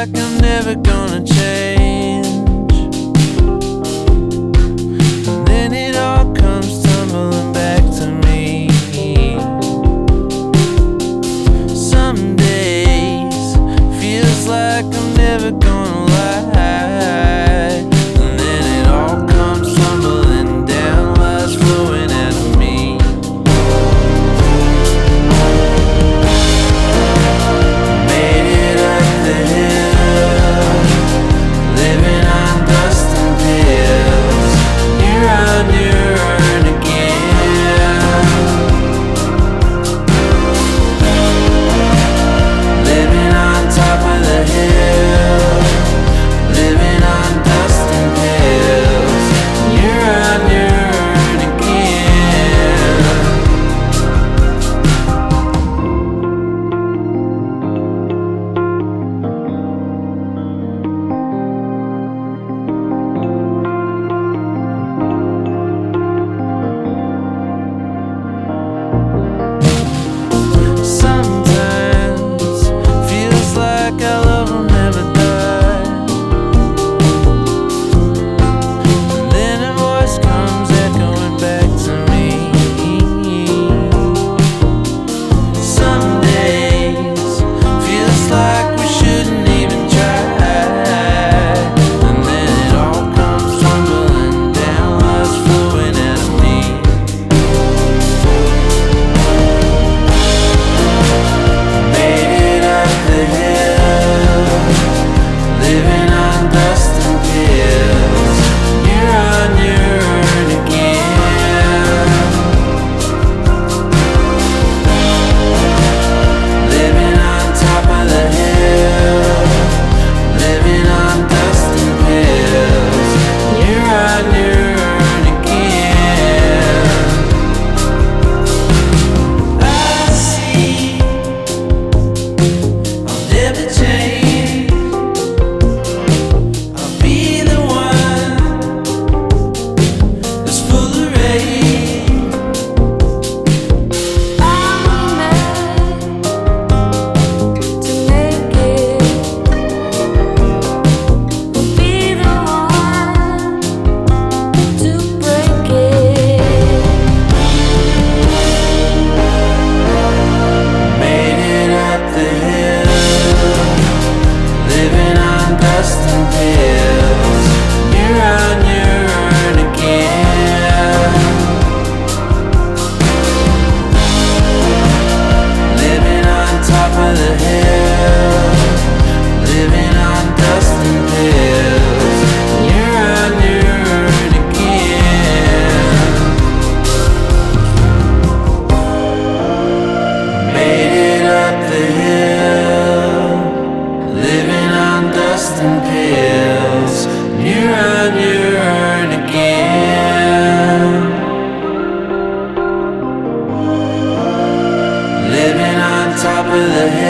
like I'm never gonna change. And then it all comes tumbling back to me. Some days feels like I'm never gonna lie. And then it all comes tumbling down, lies flowing out of me. Made it up the hill, living on dust and pills. You're on your own again. Living on top of the hill, living on dust and pills. You're on your own again. Sometimes feels like our love will never die. And then a voice comes echoing back to me. Some days feels like we shouldn't even try. And then it all comes tumbling down, lies flowing out of me. Made it up the hill, living on dust and pills. You're on your own again. Living on top of the hill, living on dust and pills. You're on your own again. I see I'll never change. I'll be the one that's full of rain. I'm meant to make it. We'll be the one to break it. Made it up the hill, living on dust and pills. You're on your own again. Living on top of the hill, living on dust and pills. You're on your own again. Made it up the hill, living on dust and pills. You're on your own again. Living on top of the hill.